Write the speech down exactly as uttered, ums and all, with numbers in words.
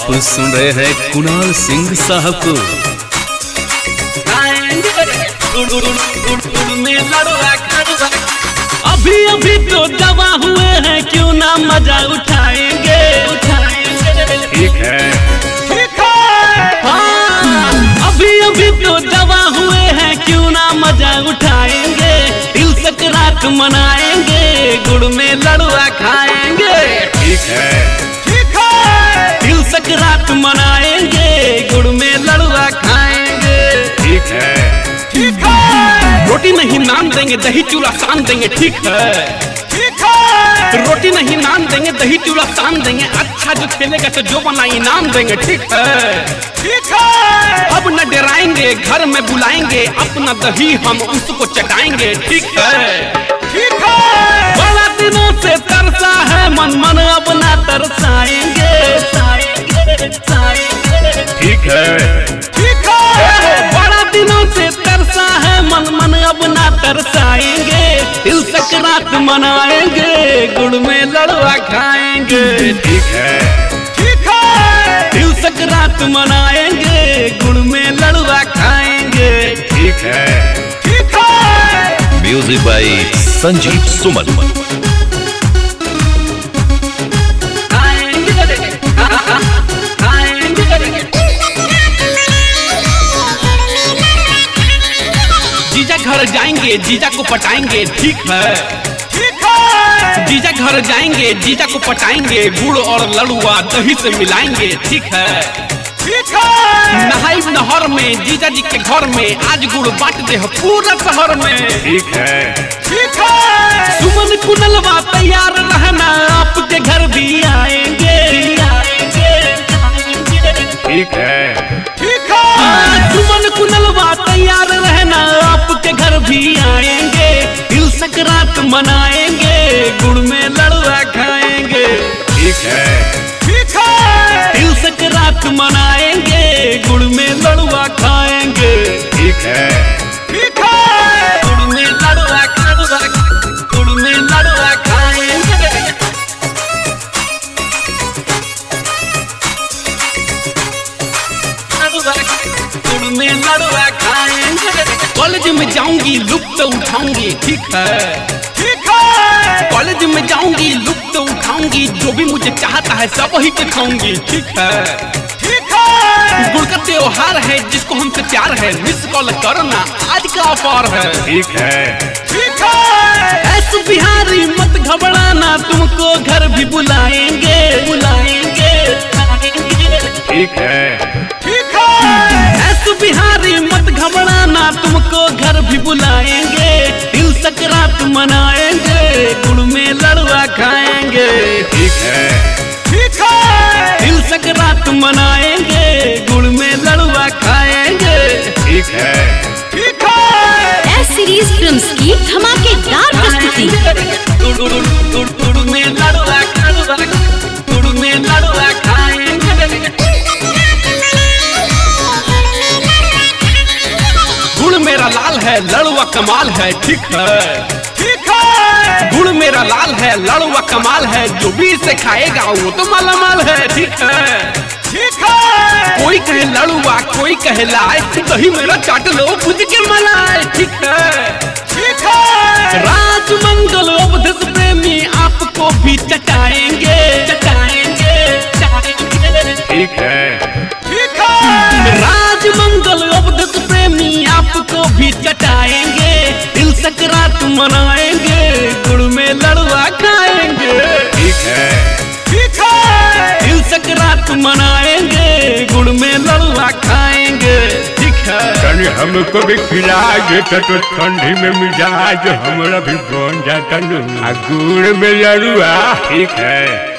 आप सुन रहे हैं कुणाल सिंह साहब को। अभी अभी तो दवा हुए हैं, क्यों ना मजा उठाएंगे उठाएंगे ठीक है ठीक है हाँ। अभी अभी तो दवा हुए हैं, क्यों ना मजा उठाएंगे। दिल सकरात मनाएंगे, गुड़ में लड़ुआ खाएंगे ठीक है ठीक है। दिल सकरात मनाएंगे, गुड़ में लड़ुआ खाएंगे ठीक है ठीक है। रोटी नहीं नान देंगे, दही चूड़ा सान देंगे ठीक है ठीक है। रोटी नहीं नान देंगे, दही चूड़ा सान देंगे। अच्छा जो खेलेगा तो जो बना इनाम देंगे ठीक है ठीक है। अब न डराएंगे, घर में बुलाएंगे, अपना दही हम उसको चटाएंगे ठीक है ठीक है। बड़ा दिनों से तरसा है मन, मन अब ना तरसाएंगे ठीक है ठीक है। बड़ा दिनों से तरसा है मन, मन अब ना तरसाएंगे। दिल सकरात मनाएंगे, गुड़ में लड़ुआ खाएंगे ठीक है ठीक है। दिल सकरात मनाएंगे, गुड़ में लड़ुआ खाएंगे ठीक है ठीक है। Music by Sanjeev Suman. जीजा घर जाएंगे, जीजा को पटाएंगे ठीक है ठीक है। जीजा घर जाएंगे, जीजा को पटाएंगे, गुड़ और लड़ुआ दही से मिलाएंगे ठीक है ठीक है। नहाई नहर में जीजा जी के घर में, आज गुड़ बांट दे हो पूरा शहर में ठीक है ठीक है। सुमन कुनलवा तैयार रहना, आपके घर भी आएंगे ठीक है ठीक है। सुमन कुनलवा तैयार रहना, आपके घर भी आएंगे। दिल सकरात मनाएंगे, गुड़ में लड़ुआ खाएंगे ठीक है ठीक है। दिल सकरात मनाएंगे, गुड़ में लड़ुआ खाएंगे ठीक है ठीक है। गुड़ में लड़ुआ लड़ुआ गुड़ में लड़ुआ खाएंगे गुड़ में लड़ुआ खाएंगे। कॉलेज में जाऊंगी लुत्फ उठाऊंगी ठीक है ठीक है। कॉलेज में जाऊंगी लुत्फ उठाऊंगी, जो भी मुझे चाहता है सब ही खाऊंगी ठीक है ठीक है। गुड़ का त्योहार है, जिसको हमसे प्यार है, मिस कॉल करना आज का ऑफर है ठीक है ठीक है। ऐसे बिहारी मत घबराना, तुमको घर भी बुलाएंगे बुलाएंगे ठीक है ठीक है। ऐसे बिहारी मत घबराना, तुमको घर भी बुलाएंगे। दिल सकरात मनाएंगे, गुड़ में लड़ुआ खाएंगे ठीक है ठीक है। दिल सकरात मनाएंगे, गुड़ में लड़ुआ खाएंगे ठीक है ठीक है। एस सीरीज फिल्म्स की धमाकेदार प्रस्तुति। गुड़ गुड़ गुड़ गुड़ में लड़ुआ लड़ुआ गुड़ में लड़ुआ खाएंगे। गुड़ मेरा लाल है, लड़ुआ कमाल है ठीक है ठीक है। गुड़ मेरा लाल है, लड़ुआ कमाल है, जो भी इसे खाएगा वो तो मालामाल है ठीक है ठीक है। कोई कहे लड़ुआ, कोई कहे लाए, दही मेरा चाट लो खुद के मलाई ठीक है ठीक है। राजमंगल अवधेश प्रेमी आपको भी चटाएंगे चटाएंगे ठीक है ठीक है। राजमंगल अवधेश प्रेमी आपको भी चटाएंगे। दिल सकरात मनाएंगे, गुड़ में लड़ुआ खाएंगे ठीक है ठीक है। दिल सकरात मनाएंगे, गुड़ में लड़ुआ खाएंगे ठीक है। तनी हमको भी खिला देता तो ठंडी में मिजाज हमारा भी बन जाता न। आ गुड़ में लड़ुआ ठीक है।